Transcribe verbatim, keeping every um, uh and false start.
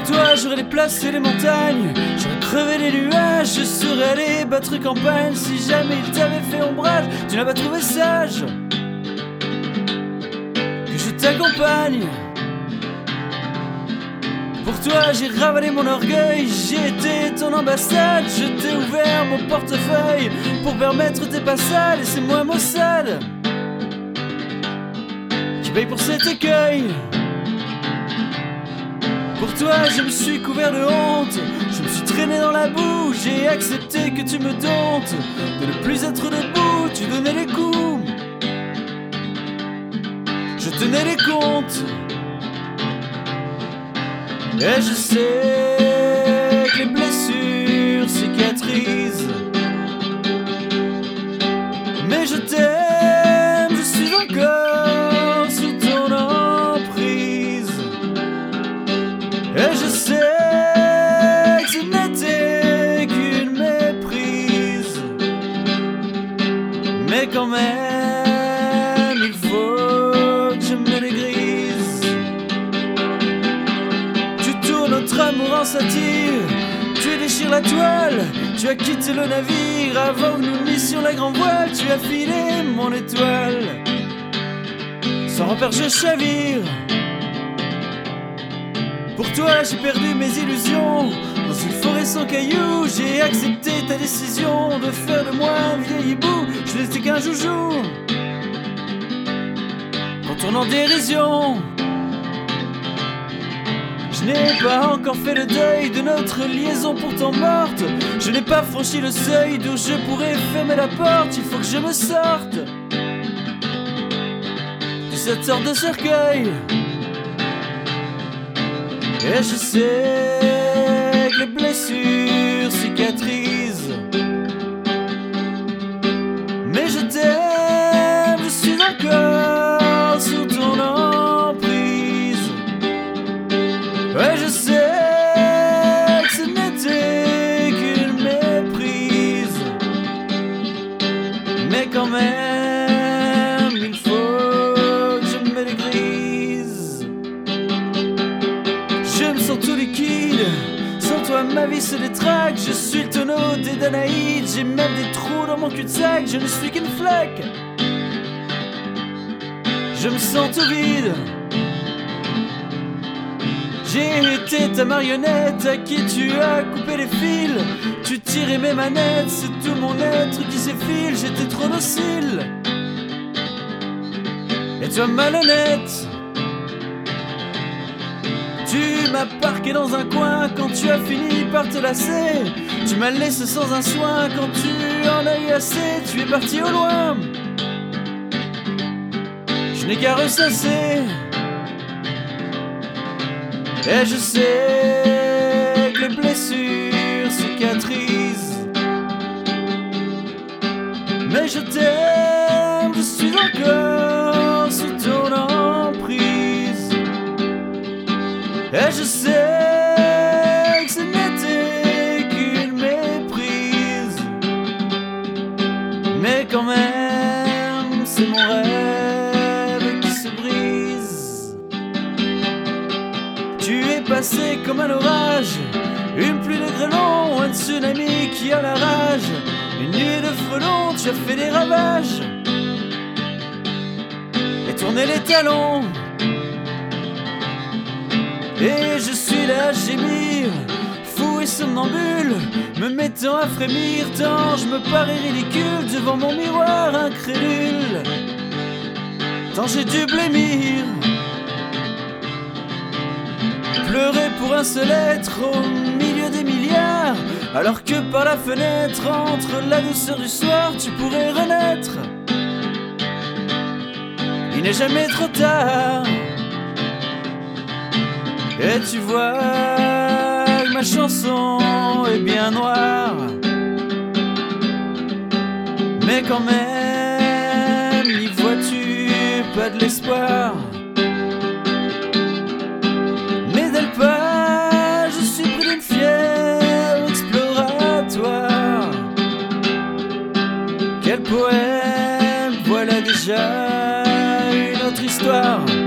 Pour toi j'aurais déplacé les montagnes, j'aurais crevé les nuages, je serais allé battre campagne. Si jamais il t'avait fait ombrage, tu n'as pas trouvé sage que je t'accompagne. Pour toi j'ai ravalé mon orgueil, j'ai été ton ambassade. Je t'ai ouvert mon portefeuille pour permettre tes passades. Et c'est moi Mossad qui paye pour cet écueil. Pour toi je me suis couvert de honte, je me suis traîné dans la boue. J'ai accepté que tu me domptes, de ne plus être debout. Tu donnais les coups, je tenais les comptes. Et je sais que les blessures cicatrisent, mais je t'aime, je suis encore sous ton emprise. Et je sais que ce n'était qu'une méprise, mais quand même il faut que je me dégrise. Notre amour en satire, tu déchires la toile. Tu as quitté le navire avant que nous missions la grand voile. Tu as filé mon étoile, sans repère je chavire. Pour toi j'ai perdu mes illusions dans une forêt sans cailloux. J'ai accepté ta décision de faire de moi un vieil hibou. Je n'étais qu'un joujou qu'on tourne en dérision. Je n'ai pas encore fait le deuil de notre liaison pourtant morte. Je n'ai pas franchi le seuil d'où je pourrais fermer la porte. Il faut que je me sorte de cette sorte de cercueil. Et je sais que les blessures cicatrisent, mais je t'aime, je suis encore sous ton emprise. Ouais, je sais que ce n'était qu'une méprise, mais quand même il faut que je me dégrise. Je me sens tout liquide, sans toi ma vie se détraque. Je suis le tonneau des Danaïdes, j'ai même des trous dans mon cul-de-sac. Je ne suis qu'une flaque, je me sens tout vide. J'ai été ta marionnette à qui tu as coupé les fils. Tu tirais mes manettes, c'est tout mon être qui s'effile. J'étais trop docile, et toi malhonnête. Tu m'as parqué dans un coin quand tu as fini par te lasser. Tu m'as laissé sans un soin quand tu en as eu assez. Tu es parti au loin, je n'ai qu'à ressasser. Et je sais que les blessures cicatrisent, mais je t'aime, je suis encore sous ton emprise. Et je sais que ce n'était qu'une méprise, mais quand même c'est mon rêve qui se brise. Tu es passé comme un orage, une pluie de grêlons, un tsunami qui a la rage, une nuée de frelons. Tu as fait des ravages et tourné les talons. Et je suis là à gémir, fou et somnambule, me mettant à frémir tant je me parais ridicule devant mon miroir incrédule. Tant j'ai dû blêmir, pleurer pour un seul être au milieu des milliards, alors que par la fenêtre, entre la douceur du soir, tu pourrais renaître. Il n'est jamais trop tard. Et tu vois que ma chanson est bien noire, mais quand même n'y vois-tu pas de l'espoir. Mais dès le pas, je suis pris d'une fièvre exploratoire. Quel poème, voilà déjà une autre histoire.